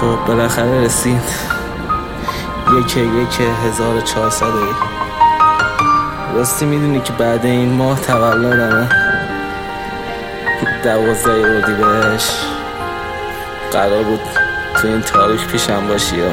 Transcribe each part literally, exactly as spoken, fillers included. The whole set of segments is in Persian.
خب بالاخره رسید یک یک هزار و چهارصد. راستی میدونی که بعد این ماه تولدمه، دوازده اردیبهشت. قرار بود تو این تاریخ پیشم باشی یا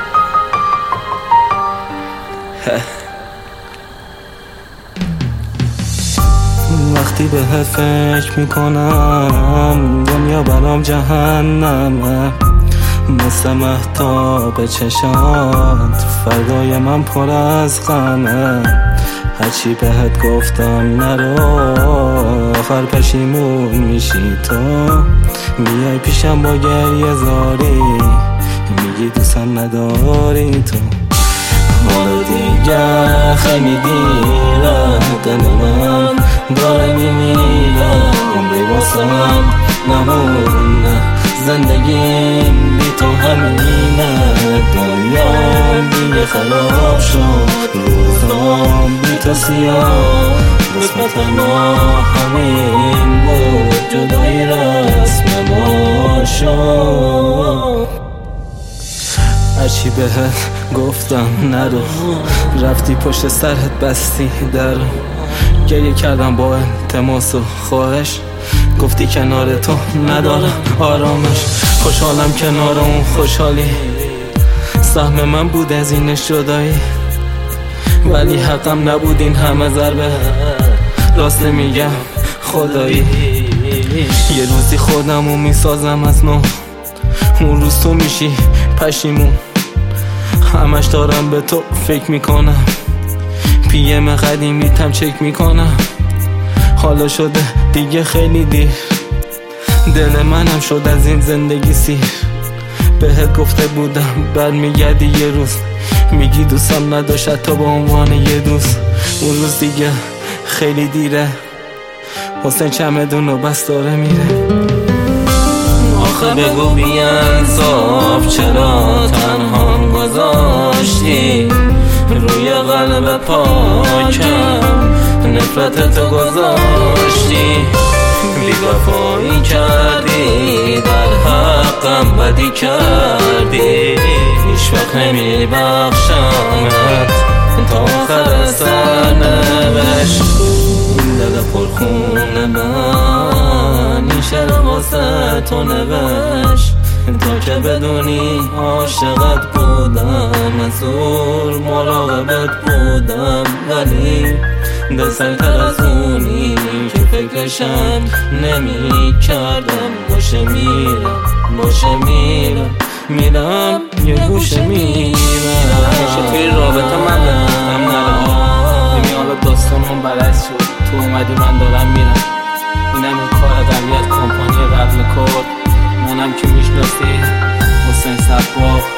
وقتی بهت فکر میکنم دنیا برام جهنمه، مثل مهتاب چشات فردای من پر از غمه. هرچی بهت گفتم نرو، آخر پشیمون میشی تو. میای پیشم با گریه زاری، میگی دوستم نداری تو. حالا دیگه خیلی دیره، دل من داره میمیره. عمری واسم نمونه، زندگیم بی تو همینه. دنیام دیگه خراب شد، روزام بی تو سیاه. قسمت ما همین بود، جدایی رسم ما شد. هرچی بهت گفتم نرو، رفتی پشت سرت بستی درو. گریه کردم با التماس و خواهش، گفتی کنار تو ندارم آرامش. خوشحالم کنار اون خوشحالی، سهم من بود از این جدایی. ولی حقم نبود این همه ضربه، راست میگم خدایی. یه روزی خودمو میسازم از نو، اون روز تو میشی پشیمون. همش دارم به تو فکر میکنم، پی ام قدیمیتم چک میکنم. حالا شده دیگه خیلی دیر، دل منم شد از این زندگی سیر. بهت گفته بودم برمیگردی یه روز، میگی دوستم نداشت تا به عنوان یه دوست. اون روز دیگه خیلی دیره، حسین چمدونو بس داره میره. آخه بگو بی انصاف چرا تنها گذاشتی روی قلب پاکم، نفرتتو گذاشتی. بی وفایی کردی، در حقم بدی کردی. هیچ وقت نمی بخشمت تا آخر سرنوشت. این دل پرخون من این شعر واسه تو نوشت، تا که بدونی عاشقت بودم، از دور مراقبت بودم. ولی دل سنگتر از اونی که فکرشم نمی کردم. باشه میرم، باشه میرم، میرم یه گوشه میرم. همیشه توی رابطه من بهم نرم، نمی حالا داستانم برعکس شد. تو اومدی من دارم میرم، اینم این کار قوی از کمپانی قبل کرد. منم که میشناسی حسین صباغ.